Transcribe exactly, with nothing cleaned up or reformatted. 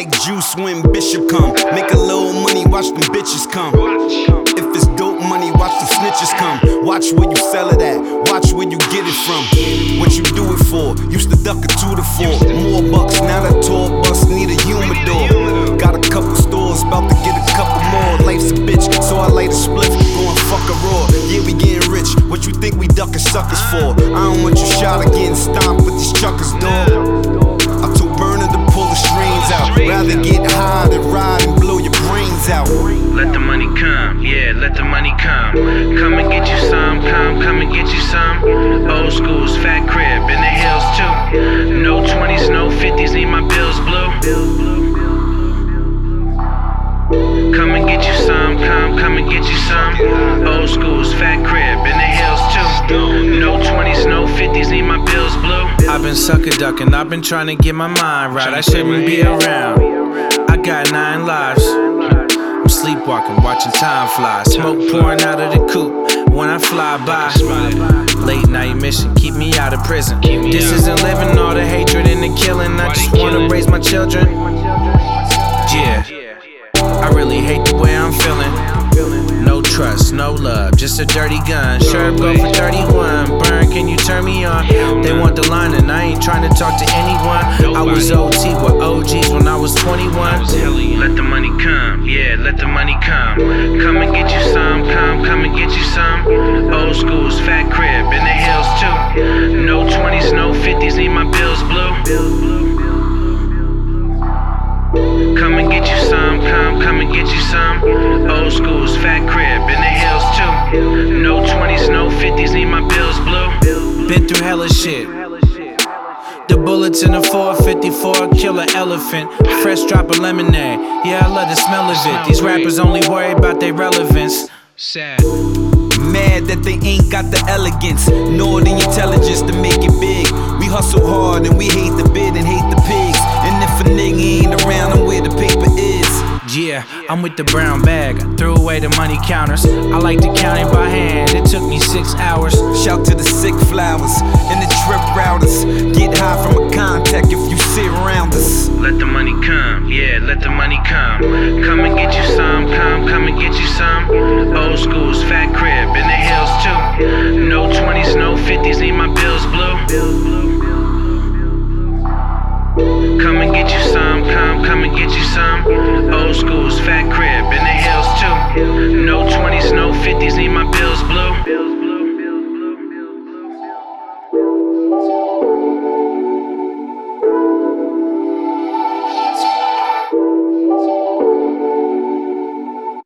like juice when Bishop come. Make a little money, watch them bitches come. If it's dope money, watch the snitches come. Watch where you sell it at, watch where you get it from. What you do it for, used to duck a two to four. More bucks, now that tour bus need a humidor. Got a couple stores, about to get a couple more. Life's a bitch, so I light a split, go and fuck a raw. Yeah, we getting rich, what you think we ducking suckers for? I don't want you shot or getting stomped with these chuckers, dog. I told Burner to pull the strings out. Rather get high than ride and blow your brains out. Let the money come, yeah, let the money come. Come and get you some, come, come and get you some. Old school's fat crib in the hills too. No twenties, no fifties, need my bills blue. Come and get you some, come, come and get you some. Old school's fat crib in the hills too. No twenties, no fifties, need my bills blue. I've been sucker ducking, I've been trying to get my mind right. I shouldn't be around. I got nine lives. I'm sleepwalking, watching time fly. Smoke pouring out of the coupe when I fly by. Late night mission, keep me out of prison. This isn't living, all the hatred and the killing. I just wanna raise my children. Yeah, I really hate the way I'm feeling. No trust, no love, just a dirty gun. Sure, go for thirty-one. Burn, can you turn me on? They want the line and I ain't trying to talk to anyone. I was O T with O Gs when I was twenty-one. Let the money come, yeah, let the money come. Come and get you some, come, come and get you some. Old school's fat crib in the hills too. No twenties, no fifties, need my bills blue. Come and get you some, come, come and get you some. Old school's fat crib in the hills too. No twenties, no fifties, need my bills blue. Been through hella shit. The bullets in the four fifty-four kill an elephant. Fresh drop of lemonade, yeah, I love the smell of it. These rappers only worry about their relevance. Sad. Mad that they ain't got the elegance nor the intelligence to make it big. We hustle hard and we hate the bid and hate the pigs. And if a nigga ain't around, I'm where the paper is. Yeah, I'm with the brown bag. I threw away the money counters. I like to count it by hand. It took me six hours. Shout to the sick flowers and the trip routers. Get high from a contact if you sit around us. Let the money come, yeah, let the money come. Come and get you some, come, come and get you some. Old school's fat crib in the hills too. No twenties, no fifties, need my bills blue. Come and get you some, come, come and get you some. Old school's fat crib.